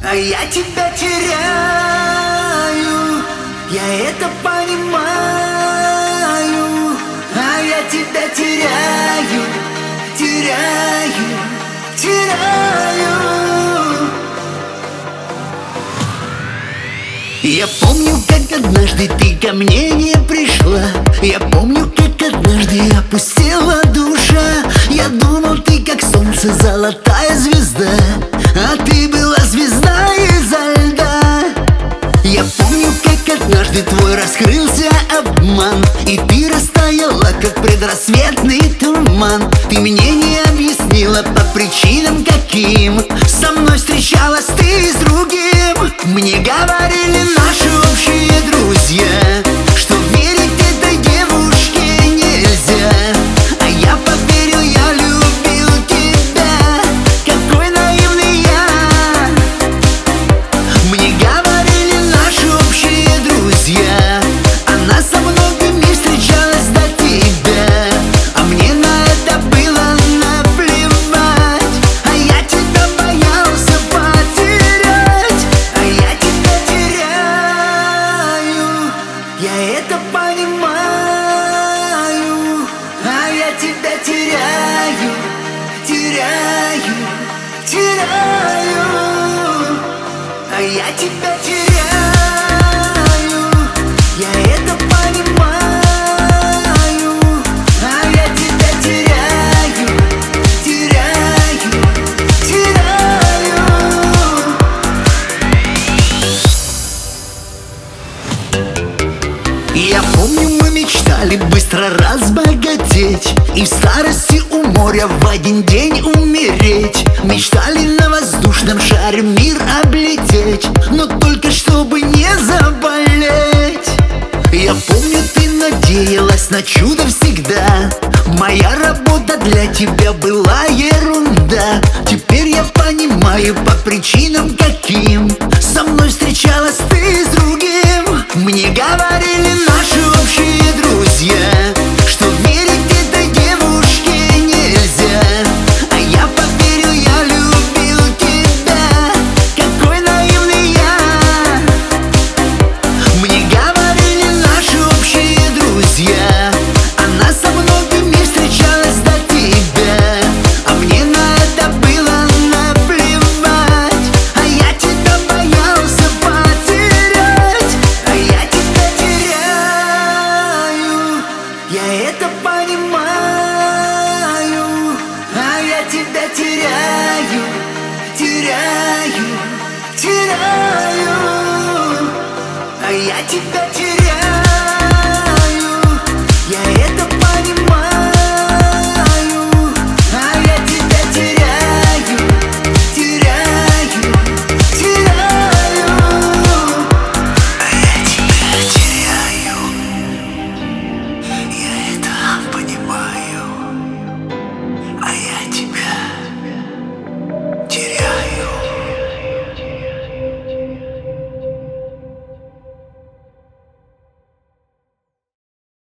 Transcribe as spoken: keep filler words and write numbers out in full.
а я тебя теряю. Я это понимаю, а я тебя теряю, теряю, теряю. Я помню, как однажды ты ко мне не пришла. Я помню, как однажды опустела душа. Я думал, ты как солнце, золотая звезда, а ты была звезда изо льда. Я помню, как однажды твой раскрылся обман, и ты растаяла, как предрассветный туман. Ты мне не объяснила, по причинам каким со мной встречалась ты с другим. Мне говорили наши общие друзья, что верить этой девушке нельзя. А я поверил, я любил тебя, какой наивный я. Мне говорили наши общие друзья, она со многими встречалась до тебя, а мне на это было наплевать. А я тебя боялся потерять, а я тебя теряю. Я это понимаю, а я тебя теряю, теряю, теряю. А я тебя теряю, я это понимаю, а я тебя теряю, теряю, теряю. Я помню, мы мечтали быстро разбогатеть и в старости у моря в один день умереть. Мечтали на воздушном шаре мир облететь, но только чтобы не заболеть. Я помню, ты надеялась на чудо всегда. Моя работа для тебя была ерунда. Теперь я понимаю, по причинам каким со мной встречалась ты с другим. Мне говорили наши общие друзья, что верить этой девушке нельзя. А я поверил, я любил тебя, какой наивный я. Мне говорили наши общие друзья, она со многими встречалась до тебя, а мне на это было наплевать. А я тебя боялся потерять, а я тебя теряю. Я это понимаю, а я тебя теряю, теряю, теряю. А я тебя теряю.